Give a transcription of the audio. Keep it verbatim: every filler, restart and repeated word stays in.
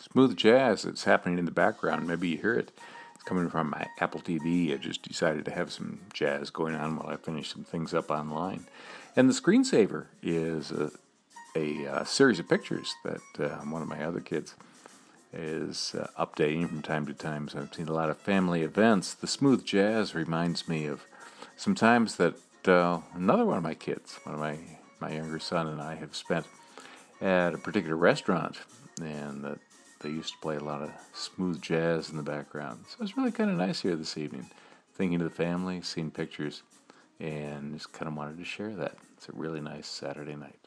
Smooth jazz that's happening in the background. Maybe you hear it. It's coming from my Apple T V. I just decided to have some jazz going on while I finish some things up online. And the screensaver is a, a, a series of pictures that uh, one of my other kids is uh, updating from time to time. So I've seen a lot of family events. The smooth jazz reminds me of some times that uh, another one of my kids, one of my, my younger son and I have spent at a particular restaurant, and that they used to play a lot of smooth jazz in the background. So it's really kind of nice here this evening, thinking of the family, seeing pictures, and just kind of wanted to share that. It's a really nice Saturday night.